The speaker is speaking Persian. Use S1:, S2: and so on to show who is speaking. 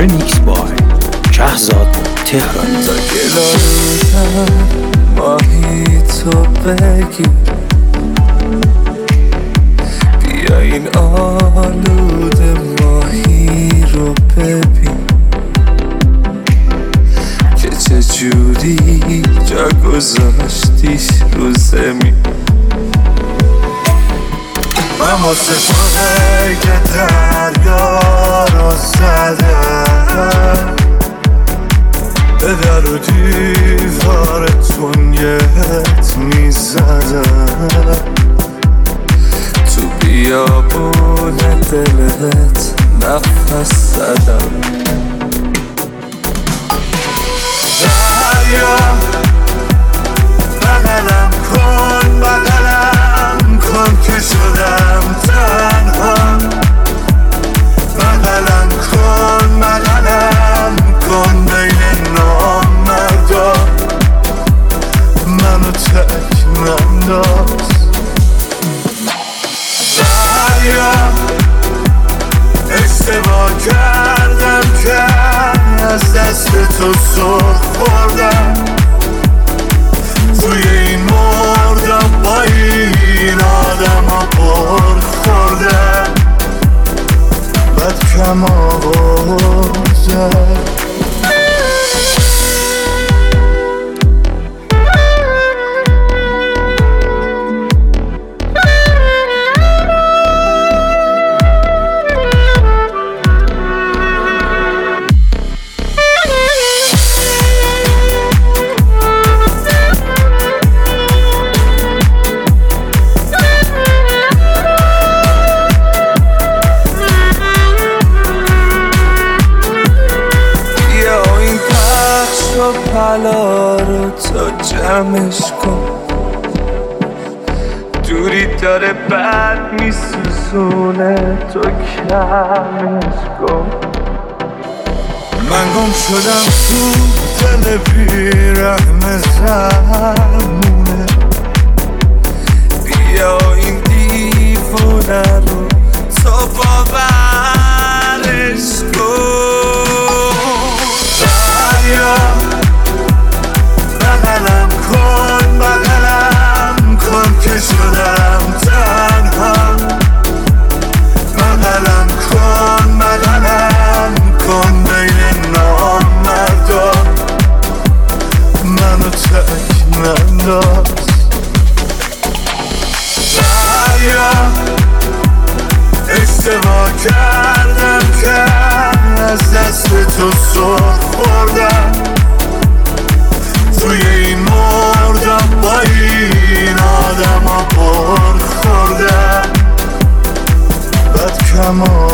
S1: رمیکس بای شهزاد تهرانی.
S2: تا گلارم ماهی تو بگی بیا این آلود ماهی رو ببین که چجوری جا گذاشتیش رو زمین. من واسه تو قید دریا رو زدم، به در و دیوارتون یه حت میزدم، تو بیابون دلت نفس زدم. دریا بغلم کن، بغلم کن که شدم تنها، بغلم کن، بغلم کن بین نامردا، منو تک ننداز. دریا اشتباه کردم که از دست تو سر خوردم، توی این مردم با این آدم ها پر خوردم، بد کم آوردم. پلا رو تا جمعش کن، دوری داره بد میسوزونه تو کمش کن. من گم شدم تو دل بیرحم زمونه، بیا این دیوونه رو تو باورش کن. دریا بغلم کن، بغلم کن که شدم تنها، بغلم کن، بغلم کن بین نامردا، منو تک ننداز. دریا اشتباه کردم که از دست تو سر خوردم، توی این مردم با این آدم ها پر خوردم، بد کم